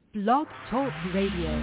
Blog Talk Radio.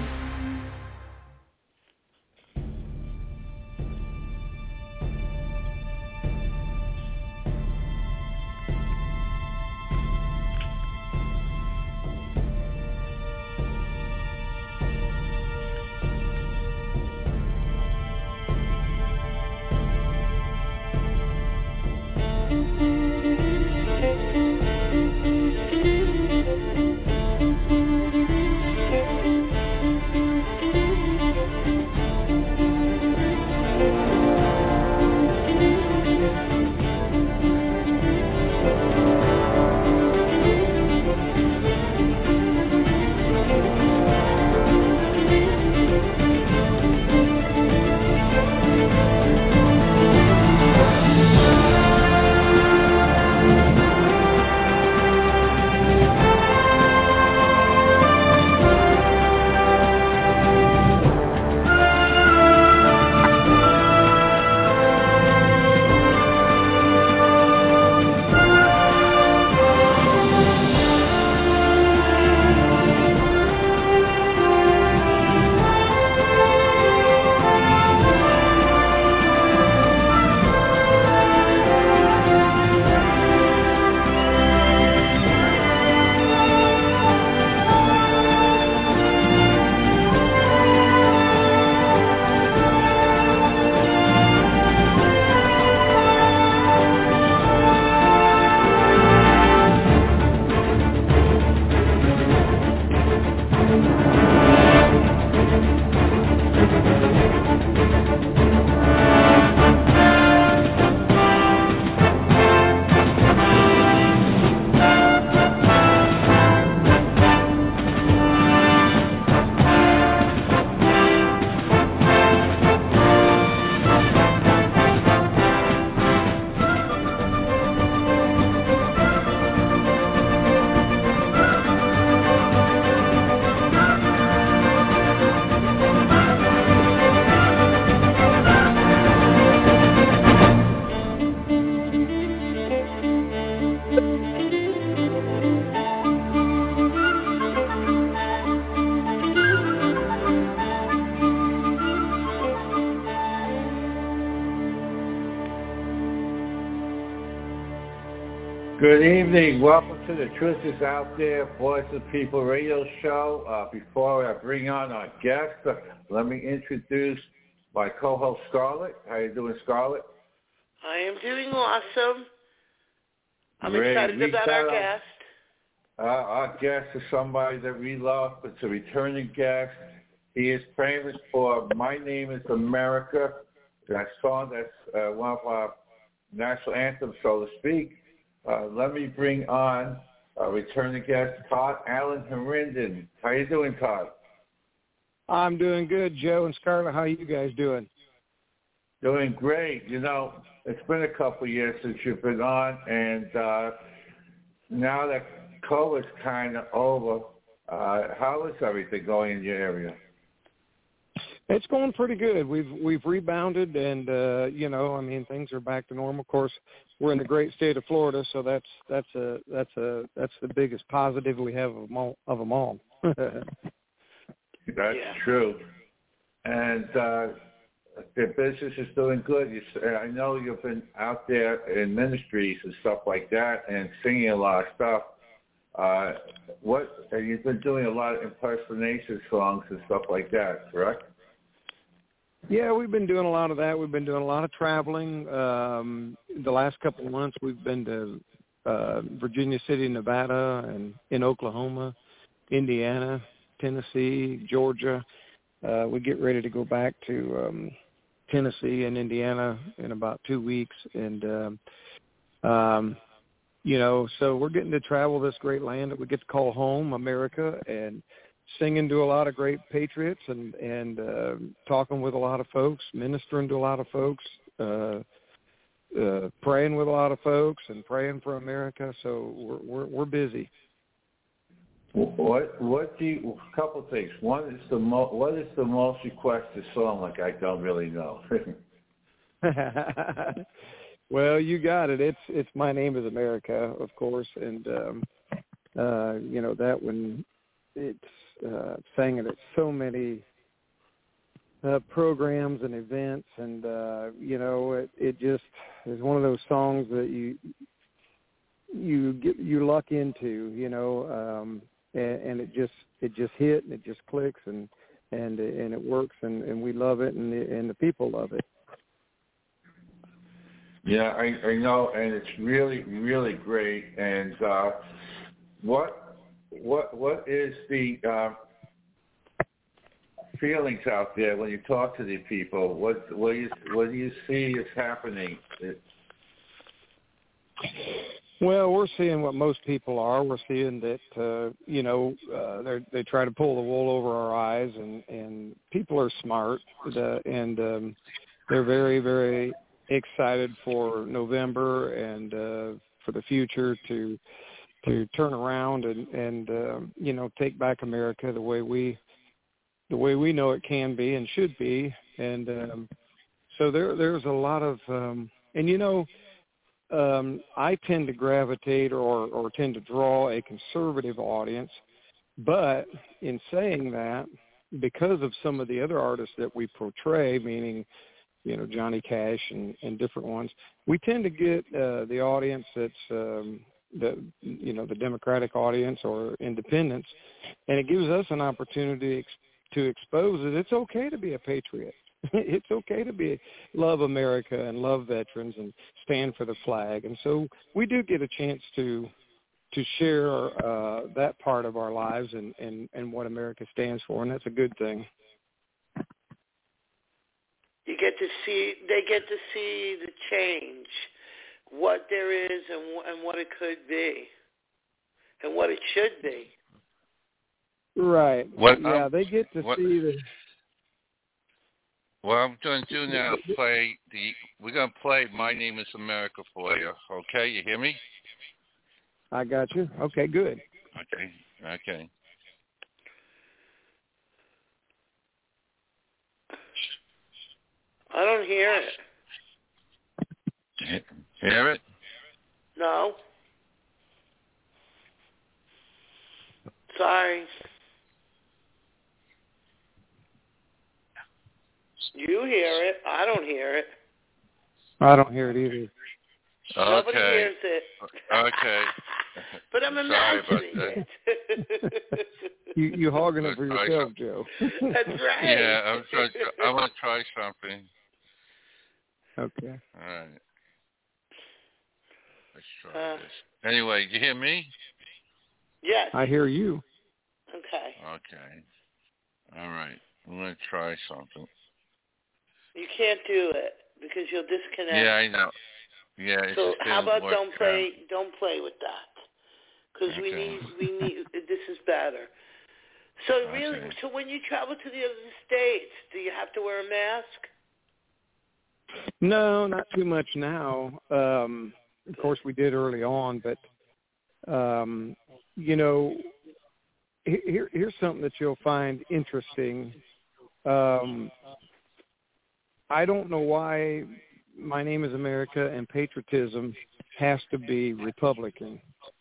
Good evening. Welcome to the Truth is Out There, Voice of People radio show. Before I bring on our guest, let me introduce my co-host, Scarlett. How you doing, Scarlett? I am doing awesome. I'm excited about our guest. Our guest is somebody that we love. It's a returning guest. He is famous for My Name is America. That song, that's one of our national anthems, so to speak. Let me bring on returning guest, Todd Allen Herndon. How you doing, Todd? I'm doing good, Joe and Scarlett. How are you guys doing? Doing great. You know, it's been a couple of years since you've been on, and now that COVID's kind of over, how is everything going in your area? It's going pretty good. We've rebounded, and things are back to normal. Of course, we're in the great state of Florida, so that's the biggest positive we have of them all. That's true, and the business is doing good. I know you've been out there in ministries and stuff like that, and singing a lot of stuff. You've been doing a lot of impersonation songs and stuff like that, correct? Yeah, we've been doing a lot of that. We've been doing a lot of traveling. The last couple of months, we've been to Virginia City, Nevada, and in Oklahoma, Indiana, Tennessee, Georgia. We get ready to go back to Tennessee and Indiana in about 2 weeks. And, so we're getting to travel this great land that we get to call home, America, and singing to a lot of great patriots and talking with a lot of folks, ministering to a lot of folks, praying with a lot of folks and praying for America. So we're busy. What do you? A couple of things. One is what is the most requested song? Like I don't really know. Well, you got it. It's My Name is America, of course, and that one. It's sang it at so many programs and events, and it just is one of those songs that you luck into, and it just hit and it just clicks and it works, and we love it, and the people love it. Yeah, I know, and it's really, really great. And what is the feelings out there when you talk to the people? What do you see is happening? Well, we're seeing what most people are. We're seeing that they try to pull the wool over our eyes, and people are smart, and they're very, very excited for November and for the future to turn around and take back America the way we know it can be and should be. And so there's a lot of I tend to gravitate or tend to draw a conservative audience, but in saying that, because of some of the other artists that we portray, meaning Johnny Cash and different ones, we tend to get the audience that's the Democratic audience or independents, and it gives us an opportunity to expose that it's okay to be a patriot. It's okay to love America and love veterans and stand for the flag. And so we do get a chance to share that part of our lives and what America stands for, and that's a good thing. They get to see the change, what there is and what it could be, and what it should be. Right. They get to see the. What I'm going to do now is we're going to play My Name is America for you. Okay, you hear me? I got you. Okay, good. Okay. I don't hear it. Hear it? No. Sorry. You hear it. I don't hear it. I don't hear it either. Nobody hears it. Okay. But I'm imagining it. You hogging it for yourself, Joe. That's right. Yeah, I want to try something. Okay. All right. Let's try this. Anyway, do you hear me? Yes. I hear you. Okay. All right. I'm going to try something. You can't do it because you'll disconnect. Yeah, I know. Yeah. So how about don't play with that? Because we need. This is better. So really, so when you travel to the other states, do you have to wear a mask? No, not too much now. Of course, we did early on, but here's something that you'll find interesting. I don't know why My Name is America and patriotism has to be Republican.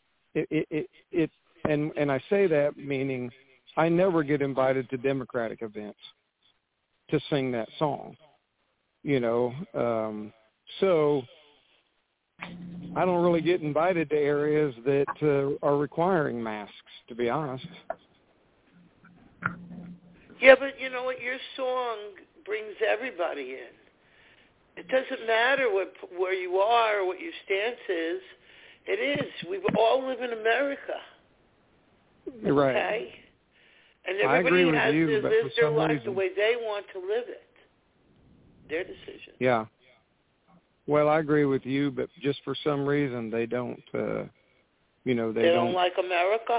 And I say that meaning I never get invited to Democratic events to sing that song. So I don't really get invited to areas that are requiring masks, to be honest. Yeah, but you know what? Your song brings everybody in. It doesn't matter where you are or what your stance is. It is. We all live in America. Right. Okay? And I agree everybody with has you, to but live for their some life reason, the way they want to live it. Their decision. Yeah. Well, I agree with you, but just for some reason they don't. They don't like America.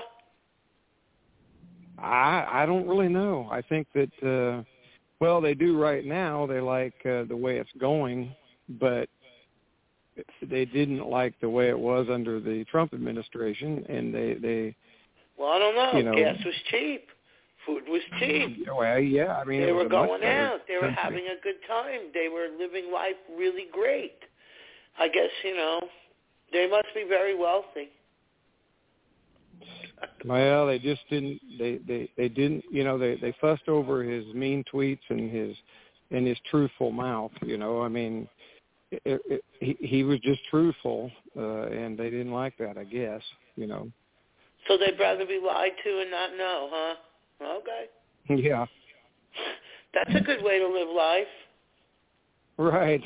I don't really know. I think that they do right now. They like the way it's going, but they didn't like the way it was under the Trump administration, and they. Well, I don't know. Gas was cheap. Food was cheap. Well, yeah. I mean, they were going out. They were having a good time. They were living life really great. I guess, they must be very wealthy. Well, they just didn't. They didn't. You know, they fussed over his mean tweets and his truthful mouth. You know, I mean, he was just truthful, and they didn't like that, I guess. You know. So they'd rather be lied to and not know, huh? Okay. Yeah. That's a good way to live life. Right.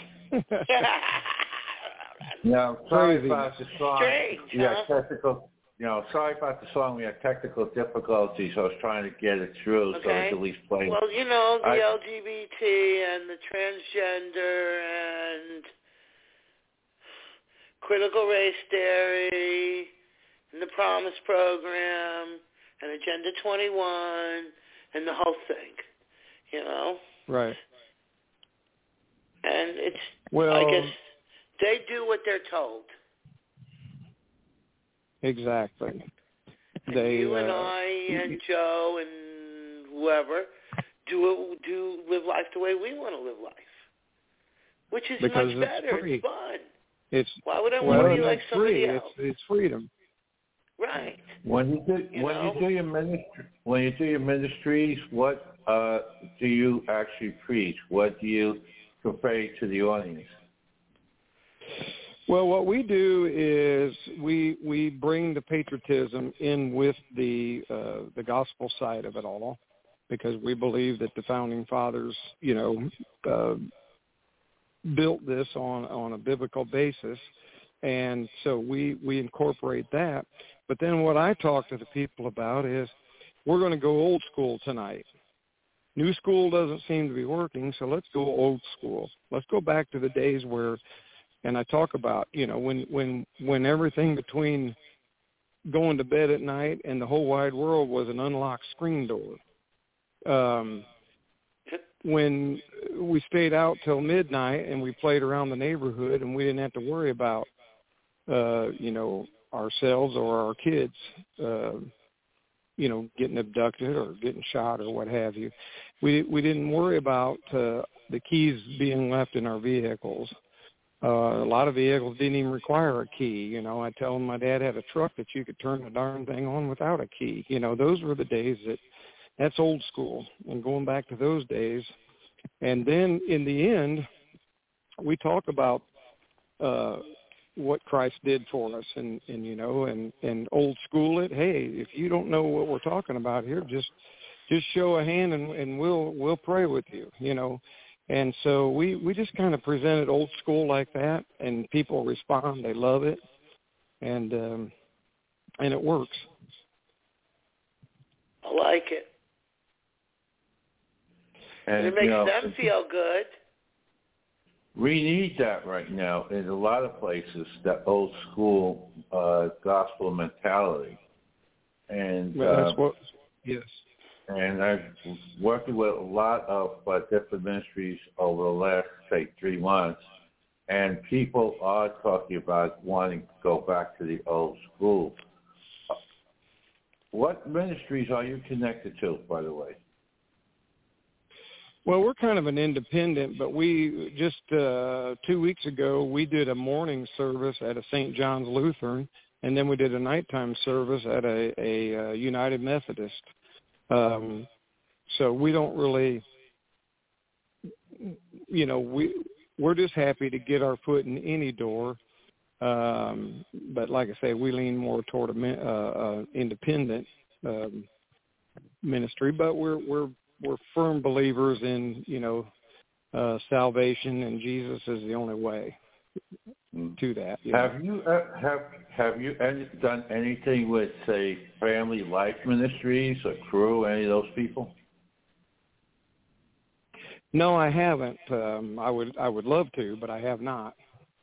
Yeah, sorry about the song. Strange, technical. Sorry about the song. We had technical difficulties. I was trying to get it through, so I could at least play it. Well, the LGBT and the transgender and critical race theory and the Promise Program and Agenda 21 and the whole thing, Right. And it's, well, I guess, they do what they're told. Exactly. And you and I and Joe and whoever do live life the way we want to live life, which is because much better. Free. It's fun. Why would I want to be like somebody free. else? It's freedom. Right. When you do your ministries, what do you actually preach? What do you convey to the audience? Well, what we do is we bring the patriotism in with the gospel side of it all, because we believe that the founding fathers, built this on a biblical basis, and so we incorporate that. But then what I talk to the people about is we're going to go old school tonight. New school doesn't seem to be working, so let's go old school. Let's go back to the days where, and I talk about, when everything between going to bed at night and the whole wide world was an unlocked screen door. When we stayed out till midnight and we played around the neighborhood and we didn't have to worry about, ourselves or our kids, getting abducted or getting shot or what have you. We didn't worry about the keys being left in our vehicles. A lot of vehicles didn't even require a key. I tell them my dad had a truck that you could turn the darn thing on without a key. Those were the days that's old school, and going back to those days. And then in the end, we talk about what Christ did for us, and old school it. Hey, if you don't know what we're talking about here, just show a hand and we'll pray with you. And so we just kind of present it old school like that, and people respond. They love it, and it works. I like it. And it makes them feel good. We need that right now in a lot of places, that old school gospel mentality. And that's what, yes. And I've working with a lot of different ministries over the last, say, 3 months, and people are talking about wanting to go back to the old school. What ministries are you connected to, by the way? Well, we're kind of an independent, but we just 2 weeks ago, we did a morning service at a St. John's Lutheran, and then we did a nighttime service at a United Methodist. So we don't really, we're just happy to get our foot in any door. But like I say, we lean more toward a independent ministry, but we're firm believers in, salvation, and Jesus is the only way to that. Have you done anything with, say, Family Life Ministries or Crew, any of those people? No, I haven't. I would love to, but I have not.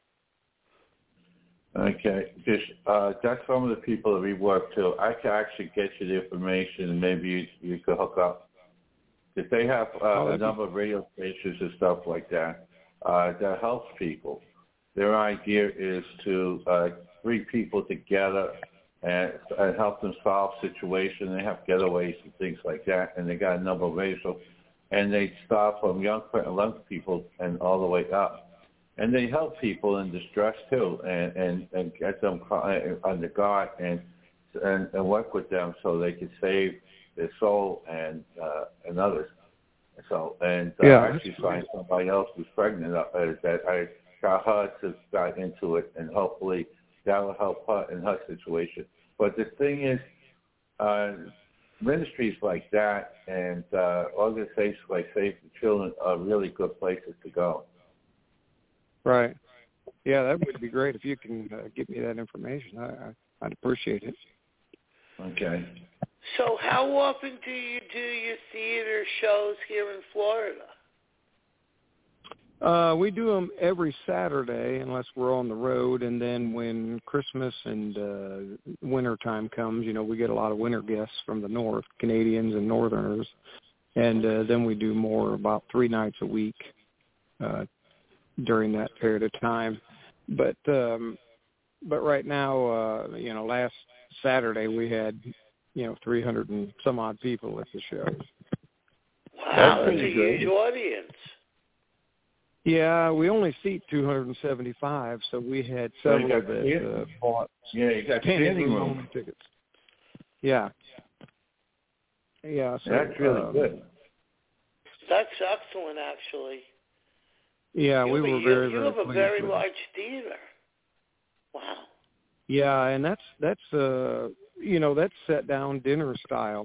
Okay, that's some of the people that we work to. I can actually get you the information, and maybe you could hook up. If they have a number of radio stations and stuff like that, that helps people. Their idea is to bring people together and help them solve situations. They have getaways and things like that, and they got a number of radio, and they start from young people and all the way up. And they help people in distress too, and get them under guard and and work with them so they can save their soul and others. So actually find somebody else who's pregnant that I got her to got into it, and hopefully that will help her in her situation. But the thing is, ministries like that and organizations like Save the Children are really good places to go. Right. Yeah, that would be great if you can give me that information. I'd appreciate it. Okay. So how often do you do your theater shows here in Florida? We do them every Saturday unless we're on the road, and then when Christmas and winter time comes, we get a lot of winter guests from the north, Canadians and Northerners, and then we do more about 3 nights a week during that period of time. But right now, last Saturday we had 300 and some odd people at the show. Wow, that's a huge audience. Yeah, we only seat 275, so we had several that bought you got standing room tickets. Yeah. So that's really good. That's excellent, actually. Yeah, we were very, you very have a very large theater. Wow. Yeah, and that's set down dinner style,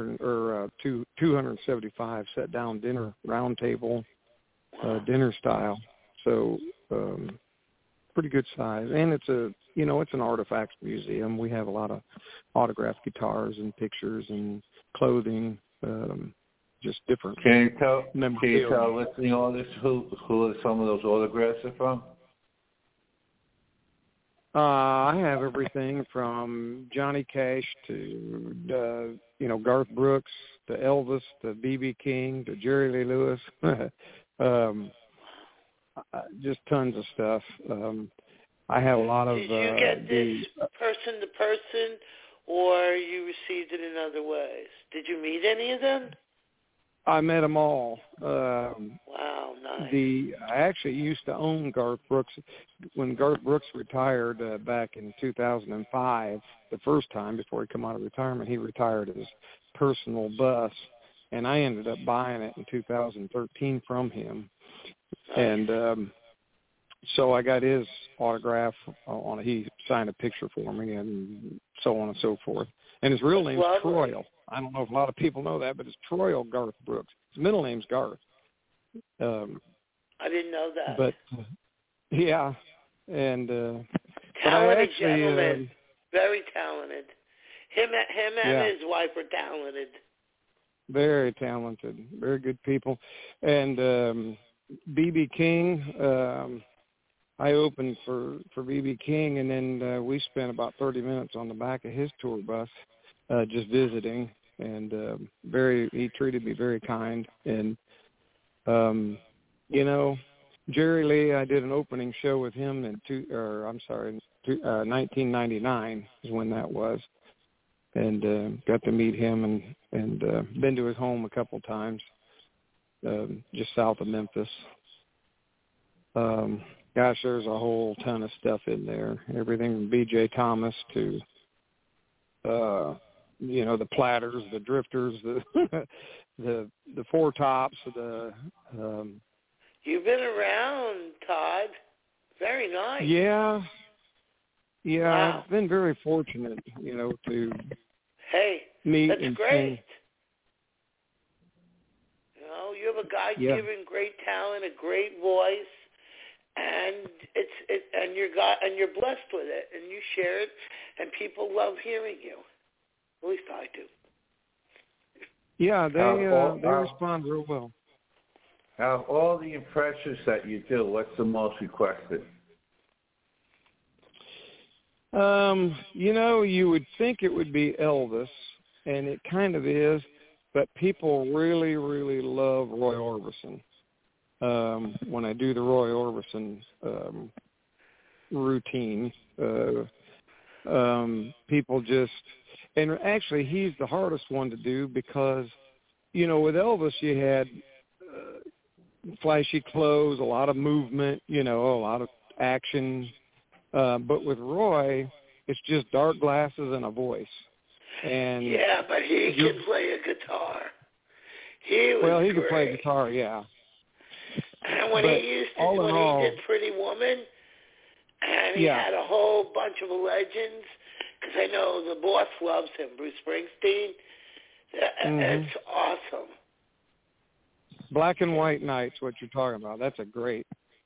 275 set down dinner round table. Dinner style, so pretty good size, and it's it's an artifacts museum. We have a lot of autographed guitars and pictures and clothing, just different. Can you tell listening all this who some of those autographs are from? I have everything from Johnny Cash to Garth Brooks to Elvis to B.B. King to Jerry Lee Lewis. Just tons of stuff. I have a lot of. Did you get this person to person, or you received it in other ways? Did you meet any of them? I met them all. Wow, nice. I actually used to own Garth Brooks. When Garth Brooks retired back in 2005, the first time before he come out of retirement, he retired his personal bus. And I ended up buying it in 2013 from him. And so I got his autograph he signed a picture for me and so on and so forth. And his real name's Troy. I don't know if a lot of people know that, but it's Troy Garth Brooks. His middle name's Garth. I didn't know that. But, yeah. And talented gentleman. Very talented. Him and his wife are talented. Very talented, very good people. And B.B. King, I opened for B.B. King, and then we spent about 30 minutes on the back of his tour bus just visiting, and he treated me very kind. And, Jerry Lee, I did an opening show with him in 1999 is when that was. And got to meet him and been to his home a couple times, just south of Memphis. Gosh, there's a whole ton of stuff in there. Everything from B.J. Thomas to, the Platters, the Drifters, the Four Tops, You've been around, Todd. Very nice. Yeah. Wow. I've been very fortunate, to meet that's and great. sing. You have a God-given great talent, a great voice, and you're blessed with it, and you share it, and people love hearing you. At least I do. Yeah, they respond real well. Out of all the impressions that you do, what's the most requested? You would think it would be Elvis, and it kind of is, but people really, really love Roy Orbison. When I do the Roy Orbison routine, people just, and actually he's the hardest one to do because, with Elvis you had flashy clothes, a lot of movement, a lot of action. But with Roy, it's just dark glasses and a voice. And yeah, but he can play a guitar. He can play guitar, yeah. And when but he used to, all when in all, he did Pretty Woman, and he had a whole bunch of legends, because I know the boss loves him, Bruce Springsteen. It's awesome. Black and White Night's what you're talking about. That's a great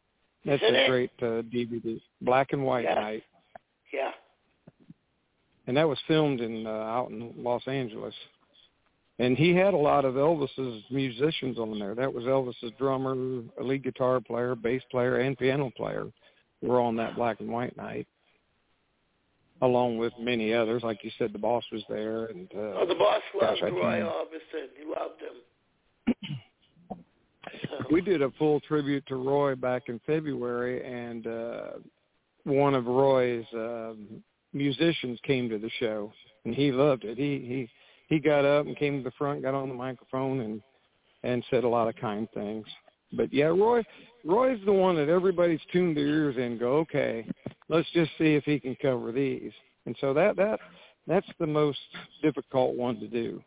DVD. Black and White Night. Yeah. And that was filmed out in Los Angeles. And he had a lot of Elvis's musicians on there. That was Elvis's drummer, a lead guitar player, bass player, and piano player were on that Black and White Night, along with many others. Like you said, the boss was there. And the boss loved Roy Orbison. He loved him. We did a full tribute to Roy back in February, and one of Roy's musicians came to the show, and he loved it. He got up and came to the front, got on the microphone, and said a lot of kind things. But yeah, Roy's the one that everybody's tuned their ears in and go, okay, let's just see if he can cover these. And so that's the most difficult one to do.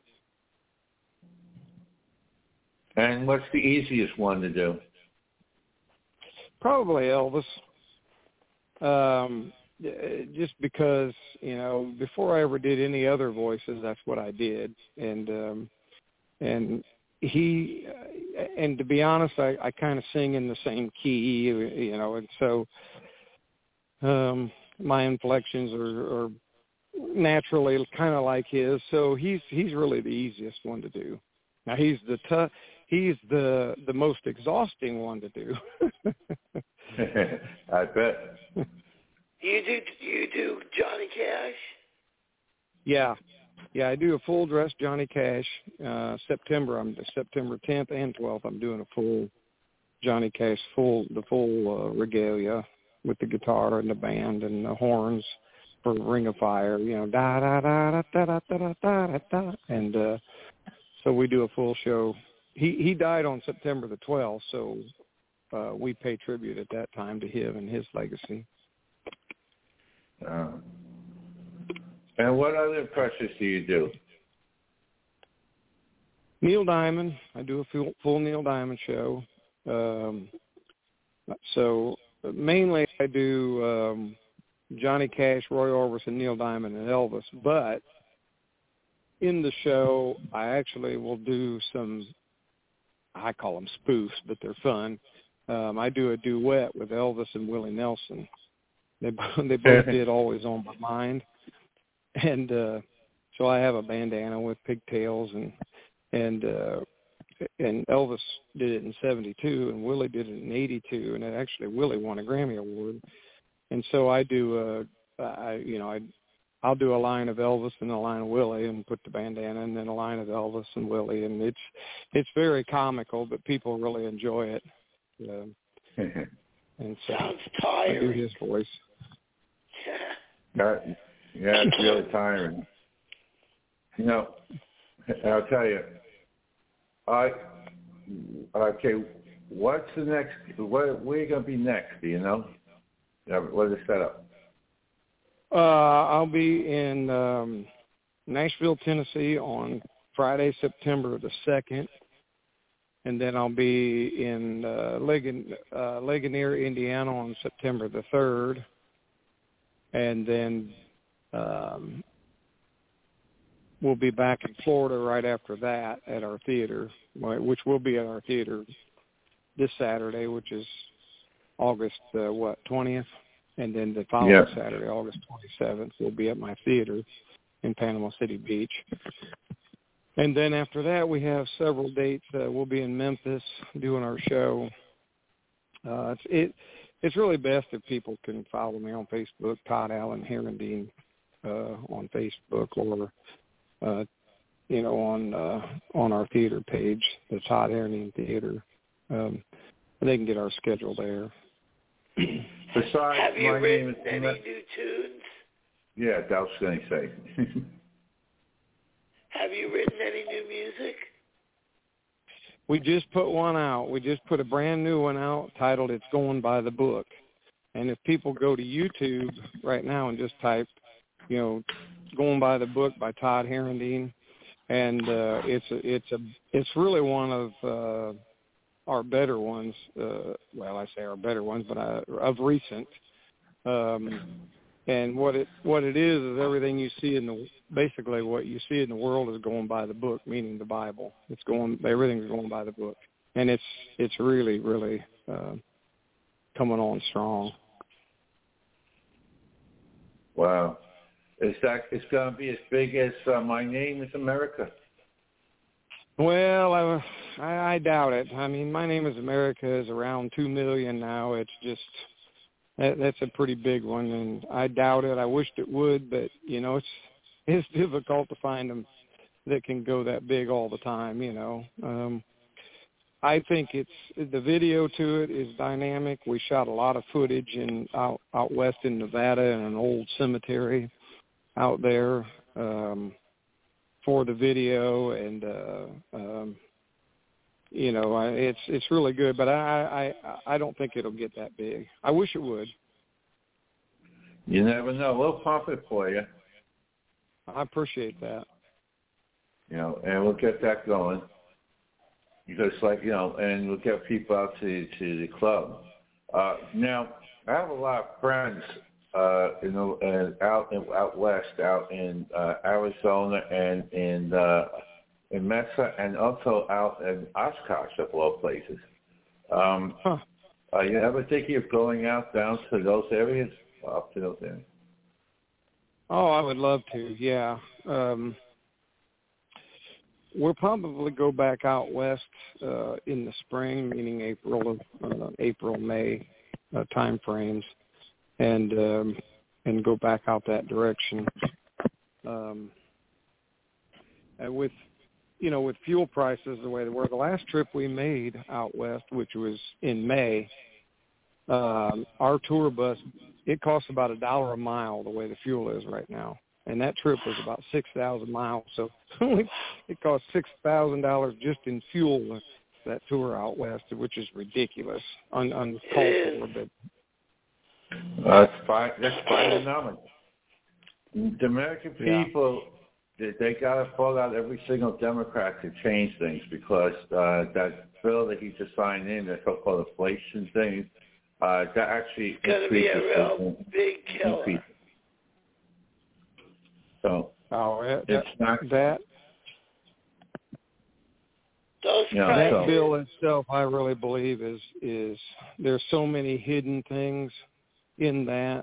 And what's the easiest one to do? Probably Elvis. Just because, before I ever did any other voices, that's what I did. And he, and to be honest, I kind of sing in the same key, and so my inflections are naturally kind of like his. So he's really the easiest one to do. Now he's the most exhausting one to do. I bet. You do Johnny Cash? Yeah, I do a full dress Johnny Cash. September 10th and 12th. I'm doing a full Johnny Cash, the full regalia with the guitar and the band and the horns for Ring of Fire. Da da da da da da da da da. And so we do a full show. He died on September the 12th, so we pay tribute at that time to him and his legacy. And what other impressions do you do? Neil Diamond. I do a full Neil Diamond show. So mainly I do Johnny Cash, Roy Orbison, Neil Diamond, and Elvis. But in the show, I actually will do some, I call them spoofs, but they're fun. I do a duet with Elvis and Willie Nelson. They both did Always on My Mind. And so I have a bandana with pigtails, and Elvis did it in 72, and Willie did it in 82, and actually Willie won a Grammy Award. And so I do I'll do a line of Elvis and a line of Willie and put the bandana, and then a line of Elvis and Willie, and it's very comical, but people really enjoy it. And so sounds tiring. I do his voice. Yeah, it's really tiring. I'll tell you. Okay, what's the next? Where are you going to be next? Do you know? What is the setup? I'll be in Nashville, Tennessee on Friday, September the 2nd. And then I'll be in Ligonier, Indiana on September the 3rd. And then we'll be back in Florida right after that at our theater, which will be at our theater this Saturday, which is August 20th. And then the following Saturday, August 27th, we'll be at my theater in Panama City Beach. And then after that, we have several dates. We'll be in Memphis doing our show. It's really best if people can follow me on Facebook, Todd Allen Herendeen, on Facebook, or on our theater page, the Todd Herendeen Theater. They can get our schedule there. Besides, have you written any new tunes? Yeah, that was going to say. Have you written any new music? We just put one out. We just put a brand new one out titled It's Going by the Book. And if people go to YouTube right now and just type Going by the Book by Todd Herendeen, and it's really one of our better ones. I say our better ones, but of recent. And what it is everything you see basically what you see in the world is going by the book, meaning the Bible. Everything's going by the book, and it's really, really coming on strong. Wow. It's going to be as big as My Name is America? Well, I doubt it. I mean, My Name is America is around 2 million now. It's just that's a pretty big one, and I doubt it. I wished it would, but it's difficult to find them that can go that big all the time. I think the video to it is dynamic. We shot a lot of footage out west in Nevada in an old cemetery out there for the video, and it's really good. But I don't think it'll get that big. I wish it would. You never know. We'll pump it for you. I appreciate that. And we'll get that going. Because, and we'll get people out to the club. Now, I have a lot of friends, out west, out in Arizona and in Mesa, and also out in Oshkosh, of all places. Are you ever thinking of going out down to those areas, up to those areas? Oh, I would love to. Yeah. We'll probably go back out west in the spring, meaning April, May time frames, and go back out that direction. And with fuel prices the way they were, the last trip we made out west, which was in May, our tour bus, it costs about $1 a mile the way the fuel is right now. And that trip was about 6,000 miles. So it cost $6,000 just in fuel, that tour out west, which is ridiculous, uncalled for. But that's fine phenomenon. The American people, they got to fall out every single Democrat to change things, because that bill that he just signed in, that so-called inflation thing, that actually it's going to be a real big killer. So it's not that. That bill itself, I really believe, is there's so many hidden things in that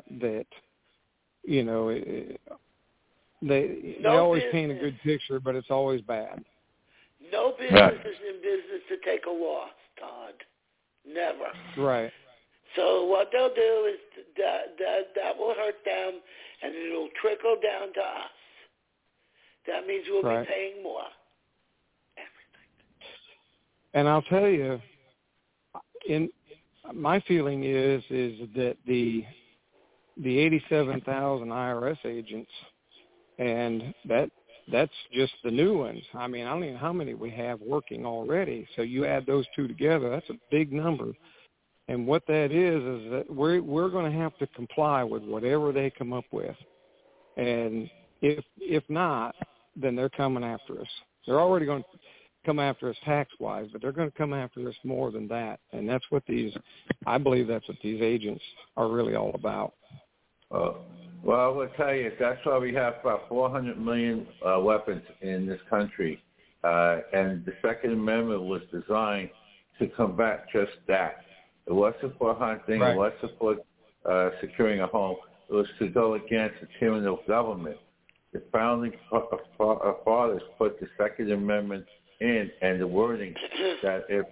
they always paint a good picture, but it's always bad. No business is in business to take a loss, Todd. Never. Right. So what they'll do is that will hurt them, and it'll trickle down to us. That means we'll be paying more. Everything. And I'll tell you, my feeling is that the 87,000 IRS agents, and that's just the new ones. I mean, I don't know how many we have working already. So you add those two together, that's a big number. And what that is that we're going to have to comply with whatever they come up with. And if not, then they're coming after us. They're already going to come after us tax-wise, but they're going to come after us more than that. And that's what I believe that's what these agents are really all about. Well, I will tell you, that's why we have about 400 million weapons in this country. And the Second Amendment was designed to combat just that. It wasn't for hunting. Right. It wasn't for securing a home. It was to go against the tyranny of government. The founding fathers put the Second Amendment in, and the wording that if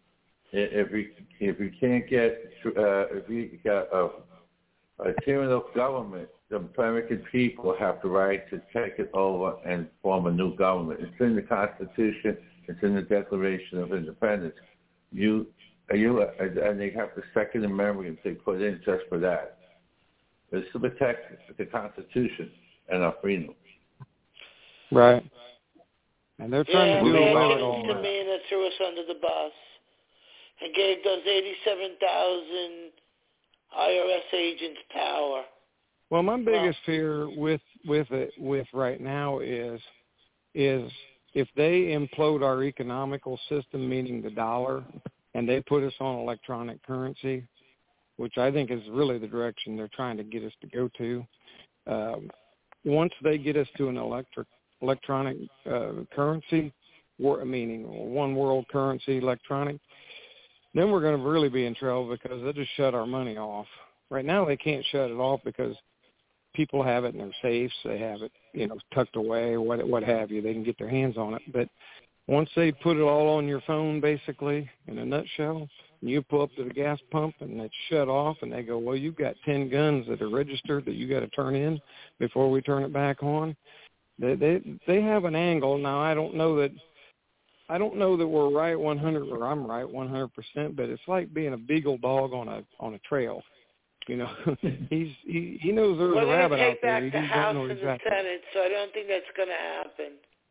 you can't get if you got a tyranny of government, the American people have the right to take it over and form a new government. It's in the Constitution. It's in the Declaration of Independence. And they have the Second Amendment they put in just for that. It's to protect the Constitution and our freedom. Right. And they're trying to do away with all that. That threw us under the bus and gave those 87,000 IRS agents power. Well, my biggest fear with right now is if they implode our economical system, meaning the dollar, and they put us on electronic currency, which I think is really the direction they're trying to get us to go to. Once they get us to an electronic currency, meaning one world currency, electronic, then we're going to really be in trouble because they'll just shut our money off. Right now they can't shut it off because people have it in their safes. They have it, tucked away, what have you. They can get their hands on it. But once they put it all on your phone, basically, in a nutshell, and you pull up to the gas pump and it's shut off, and they go, well, you've got 10 guns that are registered that you got to turn in before we turn it back on. They have an angle. Now, I don't know that we're right 100, or I'm right 100%, but it's like being a beagle dog on a trail. He knows there's a rabbit out there. He doesn't know exactly. We're going to take back the House and the Senate, so I don't think that's going to happen.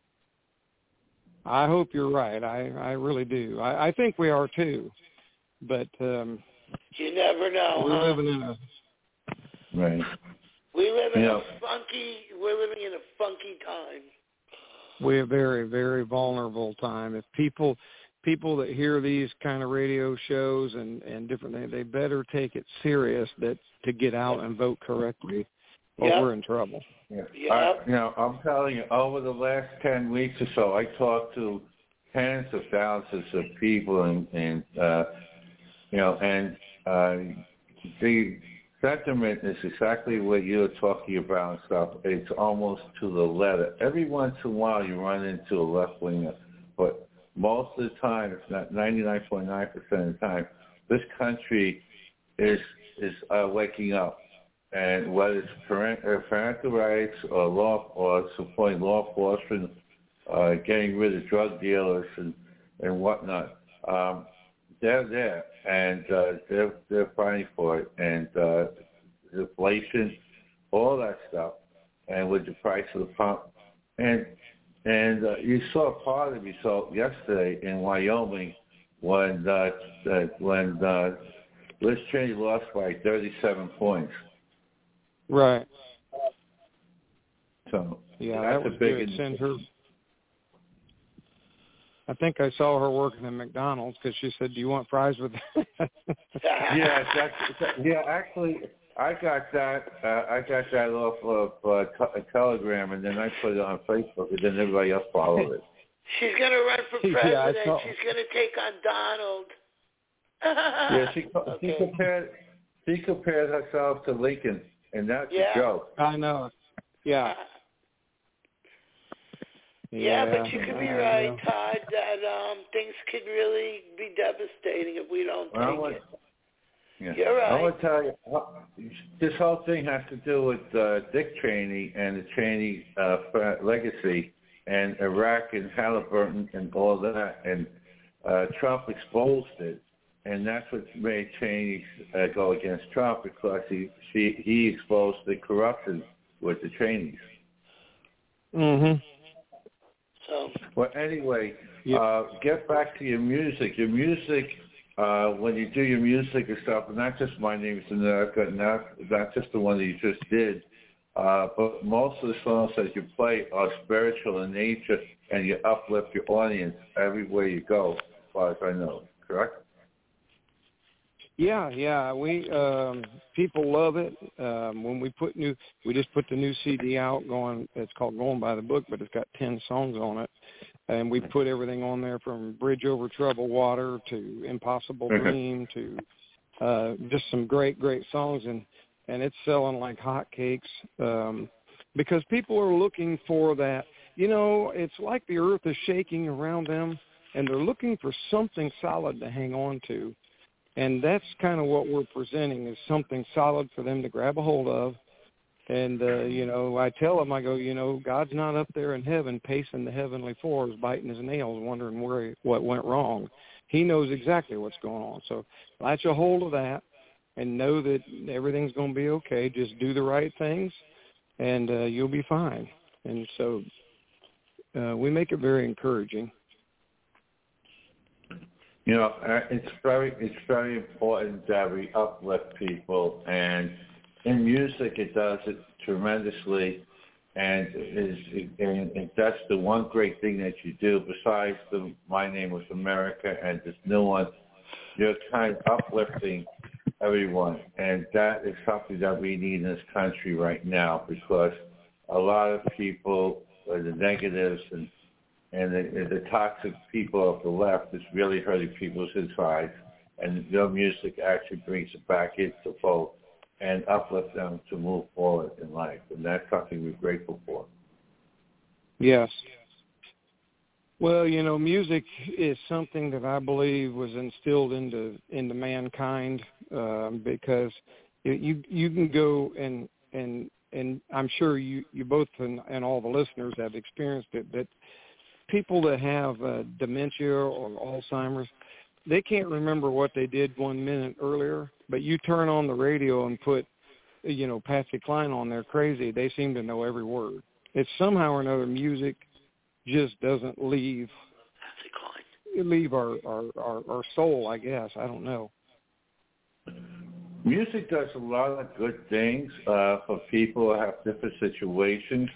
I hope you're right. I really do. I think we are too, but you never know. We're living in a right. We're living in a funky time. We're a very, very vulnerable time. If people that hear these kind of radio shows and different things, they better take it serious to get out and vote correctly, or we're in trouble. Yeah. I'm telling you, over the last 10 weeks or so, I talked to tens of thousands of people, and the sentiment is exactly what you're talking about and stuff. It's almost to the letter. Every once in a while, you run into a left-winger, but most of the time, if not 99.9% of the time, this country is waking up. And whether it's parental rights or law, or supporting law enforcement, getting rid of drug dealers and whatnot, they're there, and they're fighting for it. And inflation, all that stuff, and with the price of the pump, and you saw part of the result yesterday in Wyoming when Liz Cheney lost by 37 points. Right. So yeah, that's that was a big. Good. Send her. I think I saw her working at McDonald's because she said, "Do you want fries with that?" Yeah. Actually, I got that. Off of a Telegram, and then I put it on Facebook, and then everybody else followed it. She's gonna run for president. She's gonna take on Donald. Yeah, she compared herself to Lincoln, and that's a joke. I know. Yeah. Yeah, but you could be right, Todd, that things could really be devastating if we don't take it. Yeah. You're right. I want to tell you, this whole thing has to do with Dick Cheney and the Cheney legacy, and Iraq and Halliburton and all that, and Trump exposed it. And that's what made Cheney go against Trump, because he exposed the corruption with the Cheneys. Mhm. So. Well, anyway, get back to your music. Your music, when you do your music and stuff, not just My Name is America, not just the one that you just did, but most of the songs that you play are spiritual in nature, and you uplift your audience everywhere you go, as far as I know. Correct? Yeah, we people love it. When we just put the new CD out. It's called Going by the Book, but it's got 10 songs on it, and we put everything on there from Bridge Over Troubled Water to Impossible Dream to just some great songs, and it's selling like hotcakes because people are looking for that. It's like the earth is shaking around them, and they're looking for something solid to hang on to. And that's kind of what we're presenting, is something solid for them to grab a hold of. And, I tell them, I go, God's not up there in heaven pacing the heavenly floors, biting his nails, wondering what went wrong. He knows exactly what's going on. So latch a hold of that and know that everything's going to be okay. Just do the right things, and you'll be fine. And so we make it very encouraging. It's very important that we uplift people, and in music, it does it tremendously, and that's the one great thing that you do. Besides My Name Was America and this new one, you're kind of uplifting everyone, and that is something that we need in this country right now, because a lot of people, the negatives and the toxic people of the left, is really hurting people's insides, and your music actually brings it back into fold and uplift them to move forward in life, and that's something we're grateful for. Yes. Well, music is something that I believe was instilled into mankind, because you can go and I'm sure you both and all the listeners have experienced it, that people that have dementia or Alzheimer's, they can't remember what they did 1 minute earlier, but you turn on the radio and put, Patsy Cline on there, Crazy, they seem to know every word. It's somehow or another music just doesn't leave our soul, I guess. I don't know. Music does a lot of good things for people who have different situations.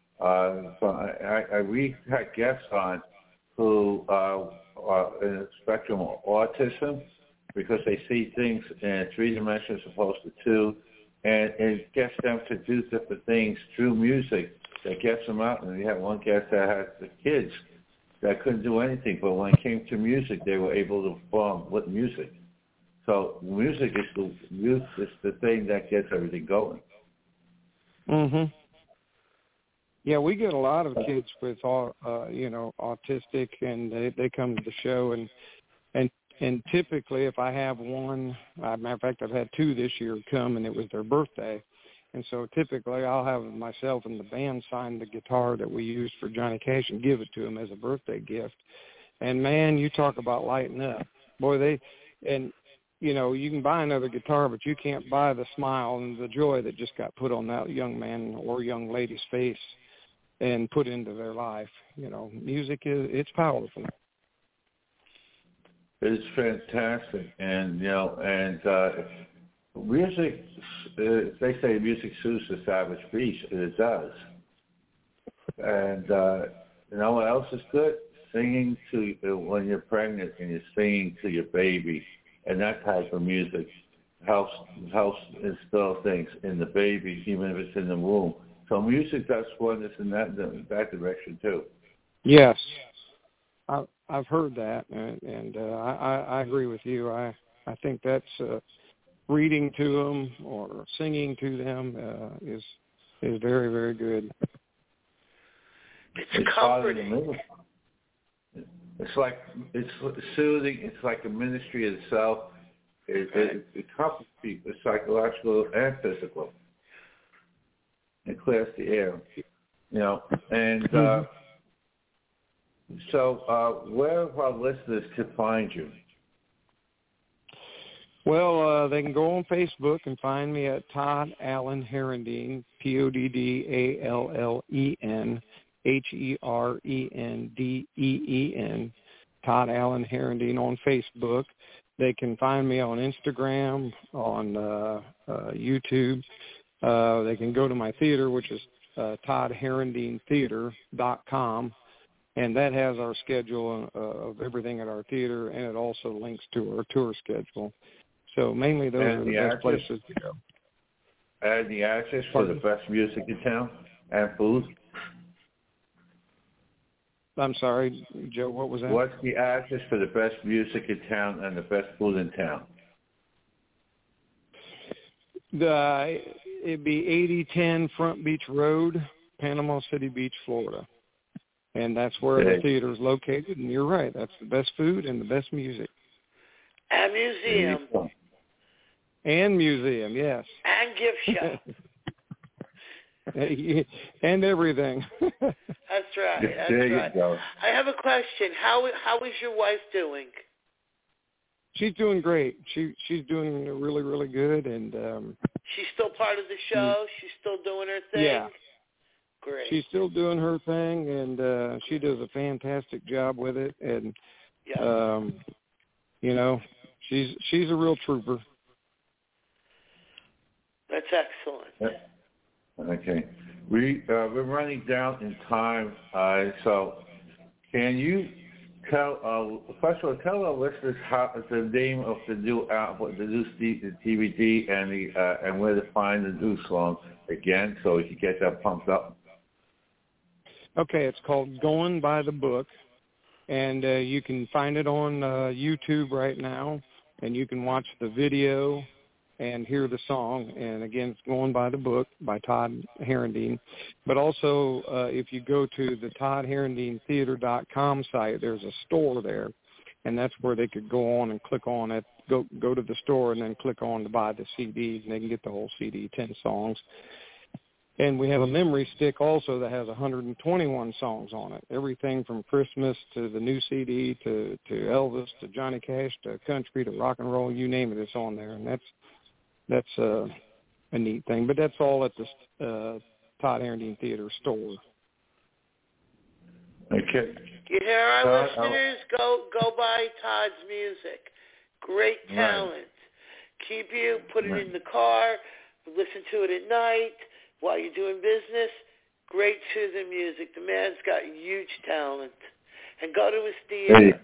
We had guests on who are in the spectrum of autism, because they see things in 3 dimensions as opposed to 2, and it gets them to do different things through music that gets them out. And we had one guest that had the kids that couldn't do anything, but when it came to music, they were able to perform with music. So music is the thing that gets everything going. Mhm. Yeah, we get a lot of kids with autistic, and they come to the show, and typically if I have one, matter of fact, I've had 2 this year come, and it was their birthday. And so typically I'll have myself and the band sign the guitar that we used for Johnny Cash and give it to them as a birthday gift. And, man, you talk about lighting up. Boy, you can buy another guitar, but you can't buy the smile and the joy that just got put on that young man or young lady's face and put into their life. Music it's powerful. It's fantastic. And, music, they say music soothes the savage beast, and it does. And you know what else is good? Singing when you're pregnant and you're singing to your baby, and that type of music helps instill things in the baby, even if it's in the womb. So music does wonders in that direction too. Yes, I've heard that, and I agree with you. I think that's reading to them or singing to them is very, very good. It's comforting. It's soothing. It's like a ministry itself. It comforts people, psychological and physical. It clears the air, And so, where our listeners can find you? Well, they can go on Facebook and find me at Todd Allen Herendeen, PODDALLEN HERENDEEN, Todd Allen Herendeen on Facebook. They can find me on Instagram, on YouTube. They can go to my theater, which is ToddHerendeenTheater.com, and that has our schedule of everything at our theater, and it also links to our tour schedule. So mainly those are the best places to go. And the address for the best music in town and food? I'm sorry, Joe, what was that? What's the address for the best music in town and the best food in town? It'd be 8010 Front Beach Road, Panama City Beach, Florida. And that's where the theater is located. And you're right, that's the best food and the best music. And museum. And museum, yes. And gift shop. And everything. That's right. That's there you right. go. I have a question. How is your wife doing? She's doing great. She's doing really, really good, and she's still part of the show. She's still doing her thing. Yeah, great. She's still doing her thing, and she does a fantastic job with it. And she's a real trooper. That's excellent. Okay. We're running down in time, so can you first of all, tell our listeners the name of the new album, the new DVD, and where to find the new song again, so we can get that pumped up. Okay, it's called Going by the Book, and you can find it on YouTube right now, and you can watch the video and hear the song. And again, it's Going by the Book by Todd Herendeen. But also, if you go to the ToddHerendeenTheater.com site, there's a store there, and that's where they could go on and click on it, go to the store and then click on to buy the CDs, and they can get the whole CD, 10 songs. And we have a memory stick also that has 121 songs on it, everything from Christmas to the new CD to Elvis to Johnny Cash to country to rock and roll, you name it, it's on there. And that's a neat thing. But that's all at the Todd Herendeen Theater store. Okay. You hear our listeners? Go buy Todd's music. Great talent. Right. Put it in the car, listen to it at night while you're doing business. Great soothing music. The man's got huge talent. And go to his theater.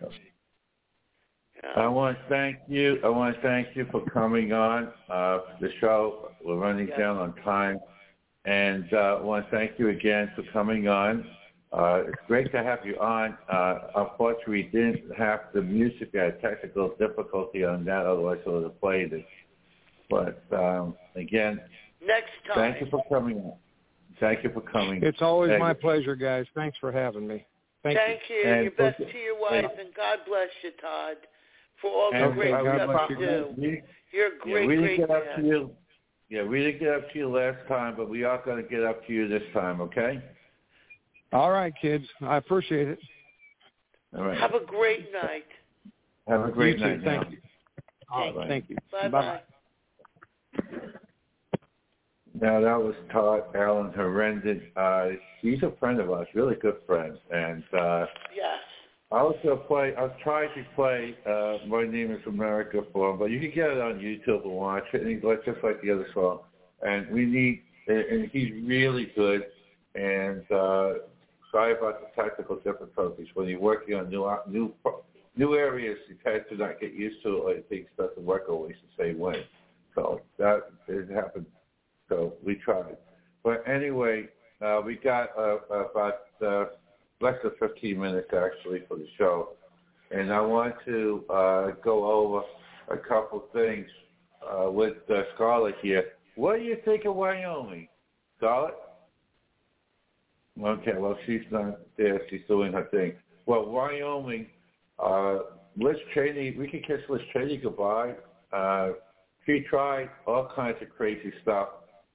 I want to thank you. For coming on the show. We're running down on time, and I want to thank you again for coming on. It's great to have you on. Unfortunately, we didn't have the music. We had technical difficulty on that, otherwise I would have played it. But again, next time. Thank you for coming on. It's always my pleasure, guys. Thanks for having me. Thank you. And your best to your wife, and God bless you, Todd, for all the great stuff you do. You're a great man. We didn't get up to you last time, but we are going to get up to you this time, okay? All right, kids. I appreciate it. All right. Have a great night. Have a great night. Thank you. Thank you. Bye-bye. Now, that was Todd Alan Herendeen. He's a friend of ours, really good friend. And yes. I'll try to play My Name is America for him, but you can get it on YouTube and watch it, and just like the other song. And and he's really good. And sorry about the technical difficulties. When you're working on new areas, you tend to not get used to it, or things doesn't work always the same way. So that it happened. So we tried. But anyway, we got about less than 15 minutes, actually, for the show. And I want to go over a couple things with Scarlett here. What do you think of Wyoming, Scarlett? Okay, well, she's not there. She's doing her thing. Well, Wyoming, Liz Cheney, we can kiss Liz Cheney goodbye. She tried all kinds of crazy stuff.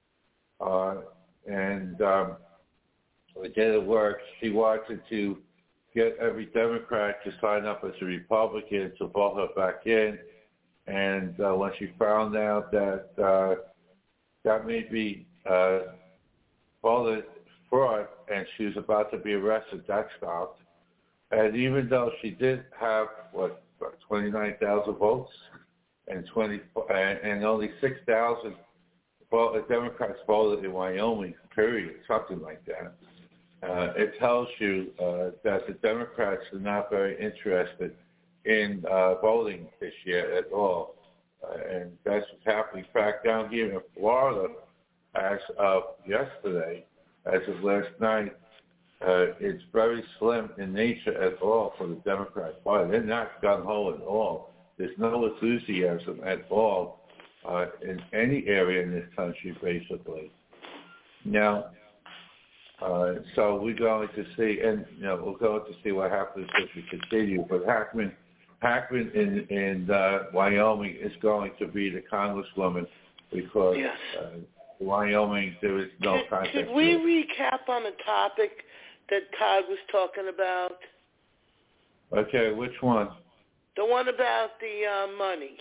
And it didn't work. She wanted to get every Democrat to sign up as a Republican to vote her back in. And when she found out that that may be voted fraud and she was about to be arrested, that stopped. And even though she did have, 29,000 votes and only 6,000 Democrats voted in Wyoming, period, something like that. It tells you that the Democrats are not very interested in voting this year at all. And that's what's happening. In fact, down here in Florida, as of yesterday, as of last night, it's very slim in nature at all for the Democrat Party. They're not gung-ho at all. There's no enthusiasm at all in any area in this country, basically. Now, so we're going to see, and we're going to see what happens as we continue. But Hackman in Wyoming is going to be the congresswoman because Wyoming there is no contest. Could we recap on a topic that Todd was talking about? Okay, which one? The one about the money.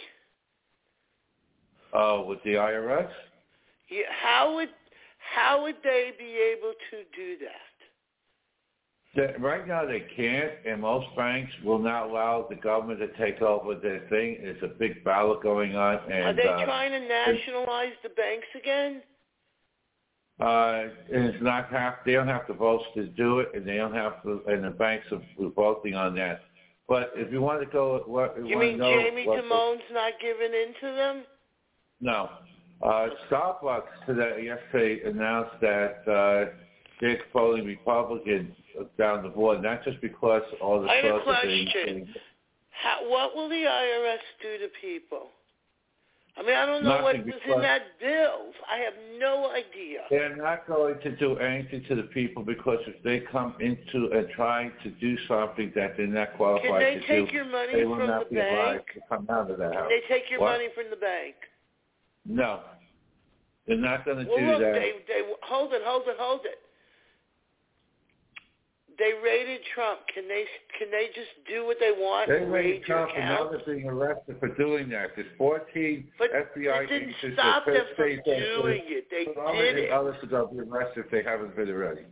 Oh, with the IRS? Yeah, how would they be able to do that? Right now they can't, and most banks will not allow the government to take over their thing. There's a big battle going on. And, are they trying to nationalize the banks again? It's not they don't have the votes to do it, and they don't have to, and the banks are voting on that. But if you want to go, You mean Jamie Timon's not giving in to them? No. Starbucks yesterday announced that they're voting Republican down the board, not just because all the I have a stores are being question. What will the IRS do to people? I mean, I don't know what was in that bill. I have no idea. They're not going to do anything to the people because if they come into and try to do something that they're not qualified to do, can they take your money they will from not the be bank? allowed to come out of that house. Can they take your money from the bank? No. They're not going to do that. They hold it. They raided Trump. Can they just do what they want and raid your account? Now they're being arrested for doing that. There's 14 FBI agents. It didn't stop them from doing it. They did it. Others are going to be arrested if they haven't been already.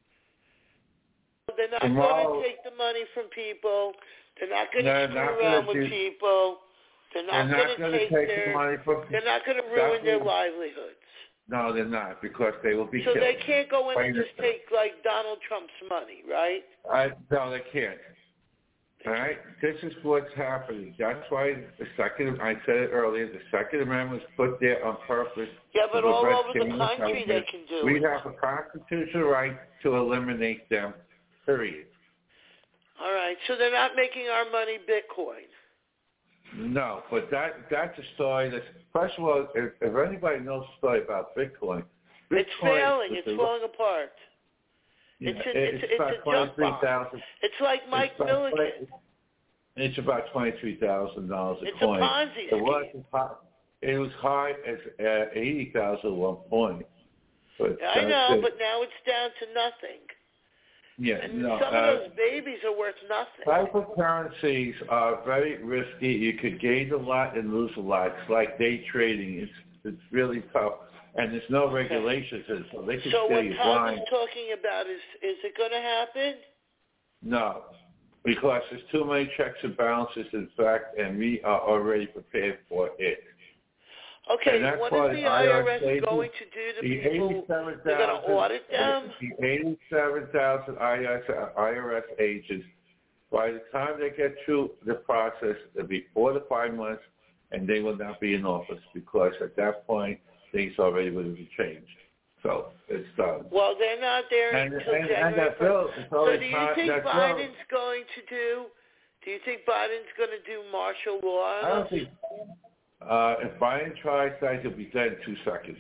They're not going to take the money from people. They're not going to screw around with people. They're not going to take the money from people. They're not going to ruin their livelihoods. No, they're not, because they will be killed. So they can't go in and just take, like, Donald Trump's money, right? No, they can't. All right? This is what's happening. That's why I said it earlier, the Second Amendment was put there on purpose. Yeah, but all over the country they can do it. We have a constitutional right to eliminate them, period. All right, so they're not making our money Bitcoin. No, but that's a story that's, first of all, if anybody knows the story about Bitcoin, it's failing. It's falling apart. Yeah, it's a junk bomb. It's like Mike Milligan. It's about $23,000 a coin. It's a Ponzi scheme. It was high as $80,000 at one point. But I know, but now it's down to nothing. Yeah, and some of those babies are worth nothing. Cryptocurrencies are very risky. You could gain a lot and lose a lot. It's like day trading. It's really tough, and there's no regulations, so they can steal you blind. So what Tom is talking about is it going to happen? No, because there's too many checks and balances, in fact, and we are already prepared for it. Okay, what is the IRS going to do to people? They're going to audit them? The 87,000 IRS agents, by the time they get through the process, it'll be 4 to 5 months, and they will not be in office because at that point, things already would have been changed. So it's done. Well, they're not there until January 1st. So do you think Biden's going to do? Do you think Biden's going to do martial law? I don't think. If Biden tries that, he'll be dead in 2 seconds.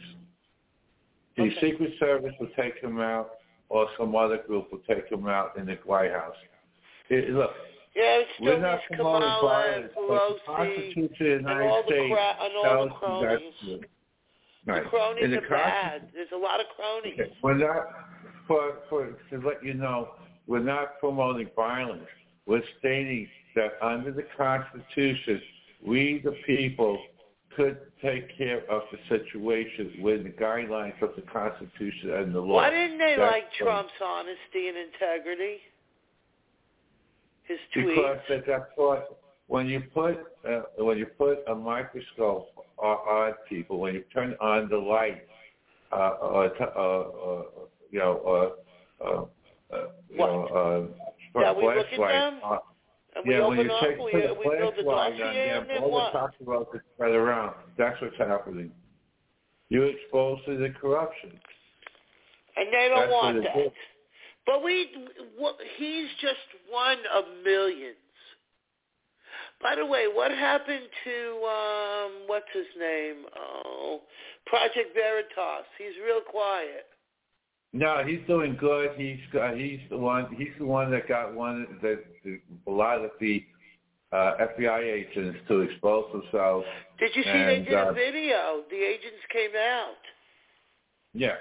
The Secret Service will take him out, or some other group will take him out in the White House. Look, we're not promoting violence, but the Constitution of the United States tells you that's right. The cronies are bad. There's a lot of cronies. Okay. We're not, to let you know, we're not promoting violence. We're stating that under the Constitution, we, the people, could take care of the situation with the guidelines of the Constitution and the law. Why didn't they like Trump's honesty and integrity? His tweets? Because that's what when you put a microscope on people, when you turn on the light, flashlight. When you put a flashlight on them, all the toxicologists spread around. That's what's happening. You're exposed to the corruption. And they don't want that. But he's just one of millions. By the way, what happened to, what's his name? Project Veritas. He's real quiet. No, he's doing good. He's the one that got a lot of the FBI agents to expose themselves. Did you see they did a video? The agents came out. Yeah.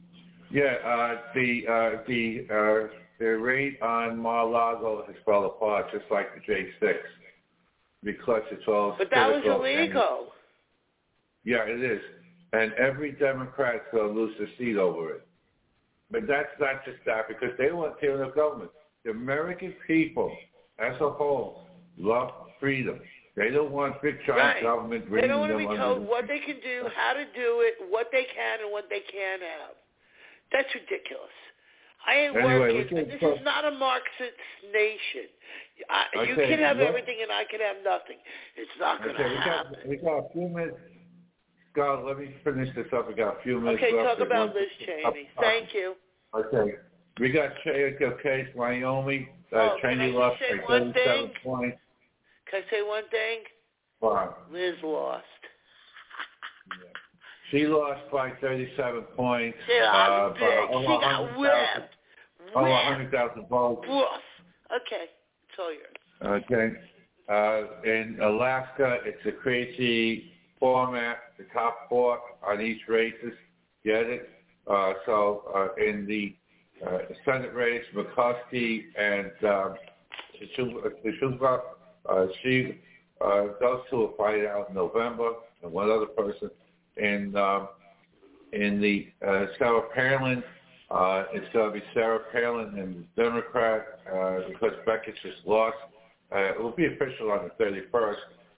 The raid on Mar-a-Lago has fell apart, just like the J6, because it's all. But that was illegal. Yeah, it is, and every Democrat's going to lose their seat over it. But that's not just that, because they want tyrannical government. the American people as a whole love freedom. They don't want big giant government. They don't want to be told what they can do, how to do it, what they can and what they can't have. That's ridiculous. I ain't working. This is not a Marxist nation. You can have everything and I can have nothing. It's not going to happen. We got a few minutes. Scott, let me finish this up. We got a few minutes left. Okay, talk about Liz Cheney. Thank you. Okay. We got case, Wyoming. Cheney lost by 37 points. Can I say one thing? Fine. Liz lost. She lost by 37 points. She got whipped. Over 100,000 votes. Okay, it's all yours. Okay. In Alaska, it's a crazy format. The top four on each races. Get it? In the Senate race, McCluskey and Tshibaka, those two will fight out in November, and one other person. In the Sarah Palin, it's going to be Sarah Palin and the Democrat because Beckett just lost. It will be official on the 31st,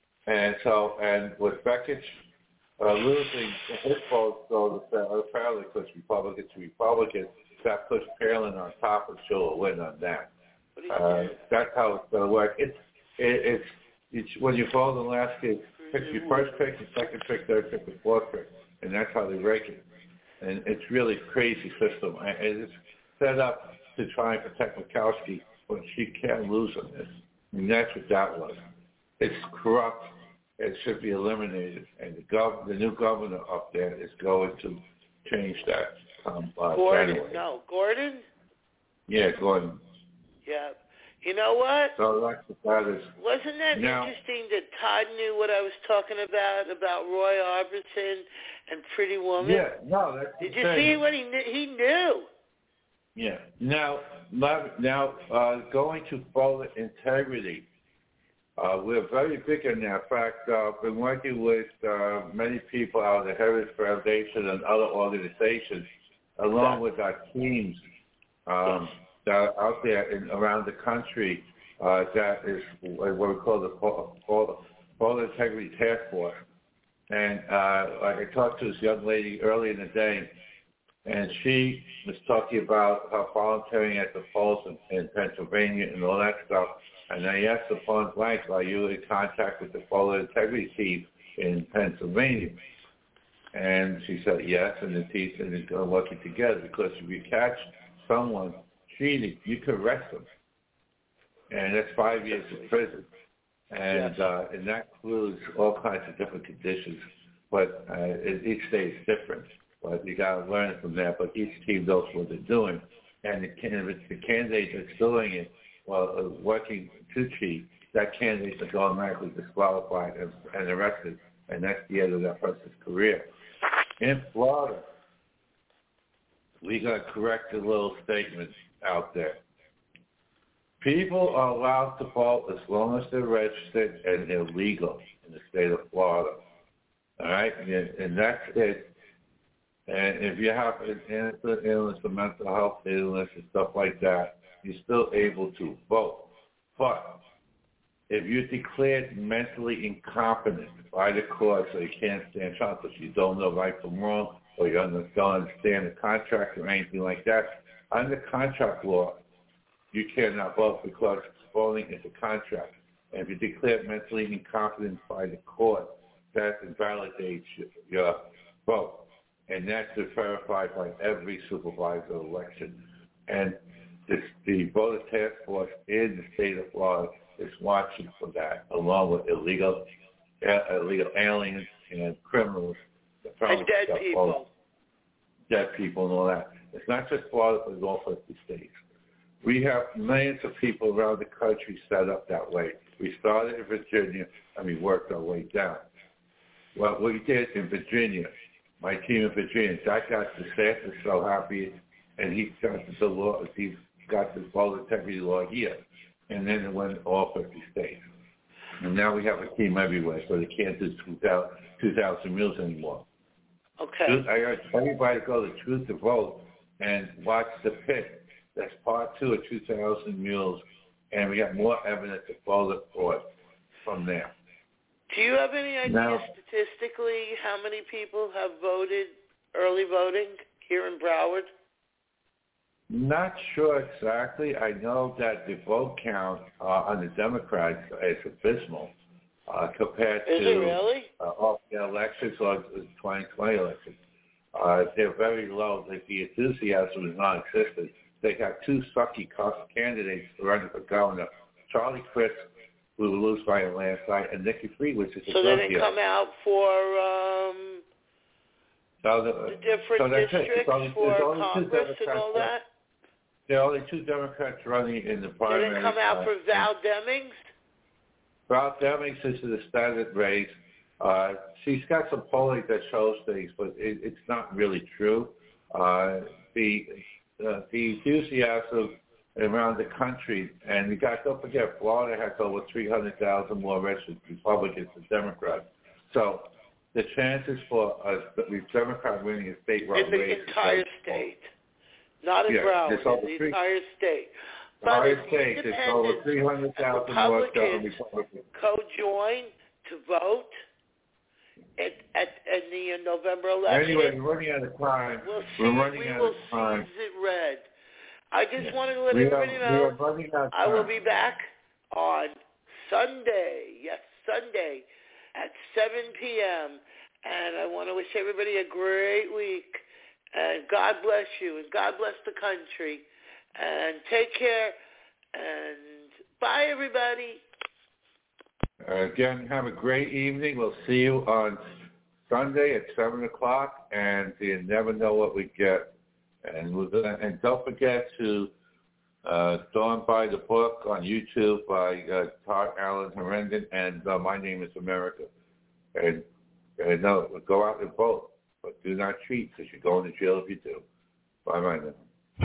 and with Beckett losing his vote, so apparently because Republican to Republican, that puts Palin on top, and she'll win on that. That's how it's going to work. It's when you vote in Alaska, pick your first pick, your second pick, third pick, and fourth pick, and that's how they rank it. And it's really a crazy system. And it's set up to try and protect Murkowski, but she can't lose on this. And that's what that was. It's corrupt. It should be eliminated. And the new governor up there is going to change that. Gordon? January. No, Gordon? Yeah, Gordon. Yeah. You know what? So that's what that is. Wasn't that interesting that Todd knew what I was talking about Roy Orbison and Pretty Woman? Yeah, no, that's Did you see what he knew? He knew. Yeah. Now, going to voter integrity, we're very big on that. In fact, I've been working with many people out of the Heritage Foundation and other organizations, along with our teams that are out there around the country. That is what we call the Voter Integrity Task Force. And I talked to this young lady early in the day, and she was talking about her volunteering at the polls in Pennsylvania and all that stuff. And I asked her point blank, are you in contact with the voter integrity team in Pennsylvania? And she said yes, and the team are working together, because if you catch someone cheating, you can arrest them. And that's 5 years in prison. And that includes all kinds of different conditions. But each state is different. But you got to learn from that. But each team knows what they're doing. And the candidate that's doing it, working to cheat, that candidate is automatically disqualified and arrested. And that's the end of that person's career. In Florida, we got to correct a little statement out there. People are allowed to vote as long as they're registered and they're legal in the state of Florida. All right? And that's it. And if you have an illness, a mental health illness and stuff like that, you're still able to vote. But if you're declared mentally incompetent by the court, so you can't stand trial because you don't know right from wrong, or you don't understand the contract or anything like that, under contract law, you cannot vote because voting is a contract. And if you're declared mentally incompetent by the court, that invalidates your vote. And that's verified by every supervisor election. And the voter task force in the state of Florida is watching for that, along with illegal aliens and criminals. And dead people. Dead people and all that. It's not just Florida, but it's all 50 states. We have millions of people around the country set up that way. We started in Virginia, and we worked our way down. What we did in Virginia, my team in Virginia, that got DeSantis so happy, and he got the law. He got the voter integrity law here, and then it went all 50 states. And now we have a team everywhere, so they can't do 2,000 meals anymore. Okay. I urge everybody to go to Truth to Vote and watch the pit That's part 2 of 2,000 Mules, and we got more evidence to follow the court from there. Do you have any idea statistically how many people have voted early voting here in Broward? Not sure exactly. I know that the vote count on the Democrats is abysmal compared to really? all the elections or the 2020 elections. They're very low. Like the enthusiasm is non-existent. They got 2 sucky candidates running for governor: Charlie Crist, who will lose by a landslide, and Nikki Fried, which is a so they didn't come out for the different districts for Congress and all that? There are only 2 Democrats running in the primary. They didn't come out for Val Demings? Val Demings is in the standard race. She's got some polling that shows things, but it's not really true. The enthusiasm around the country, and don't forget, Florida has over 300,000 more registered Republicans than Democrats. So the chances for the Democrat winning a statewide race in the entire state, not in Broward, in the entire state. The entire state, there's over 300,000 more Republicans co-join to vote at the November election. Anyway, we're running out of time. We will seize it red. I just wanted to let everybody know I will be back on Sunday. Yes, Sunday at 7 p.m. And I want to wish everybody a great week. And God bless you. And God bless the country. And take care. And bye, everybody. Again, have a great evening. We'll see you on Sunday at 7 o'clock. And you never know what we get. And don't forget to go and buy the book on YouTube by Todd Allen Herendon and My Name is America. And go out and vote, but do not cheat because you're going to jail if you do. Bye-bye now.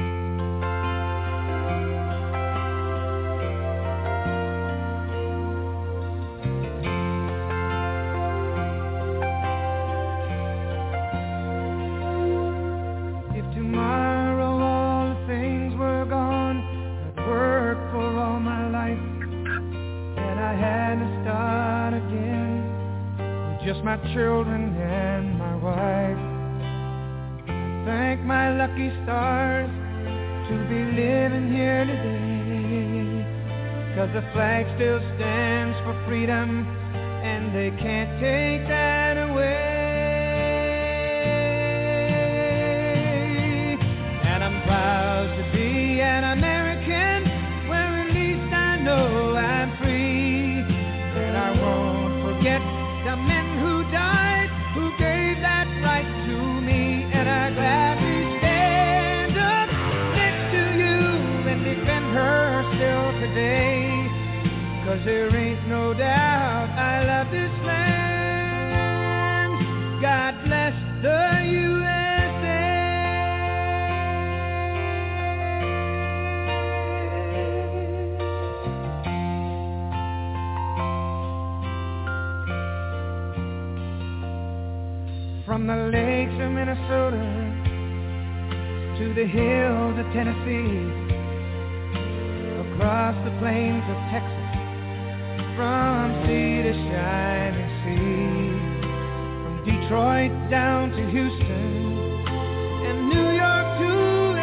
Just my children and my wife. I thank my lucky stars to be living here today, 'cause the flag still stands for freedom and they can't take that away. And I'm proud to be an American, where at least I know I'm free. And I won't forget the men who died, who gave that right to me. And I gladly stand up next to you and defend her still today, 'cause there ain't no doubt I love this land. God bless the USA. From the lakes of Minnesota to the hills of Tennessee, across the plains of Texas, from sea to shining sea, from Detroit down to Houston and New York to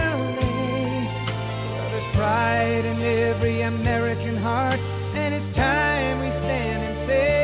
LA. There's pride in every American heart, and it's time we stand and say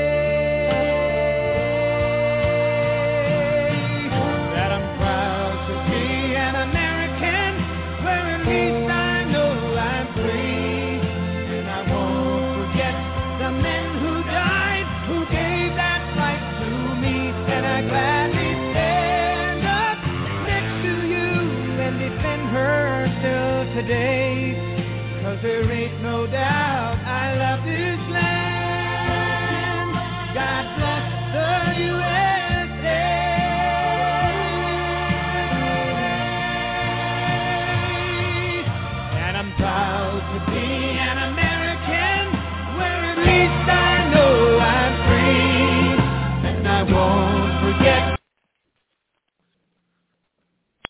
today, 'cause there ain't no doubt I love this land. God bless the USA.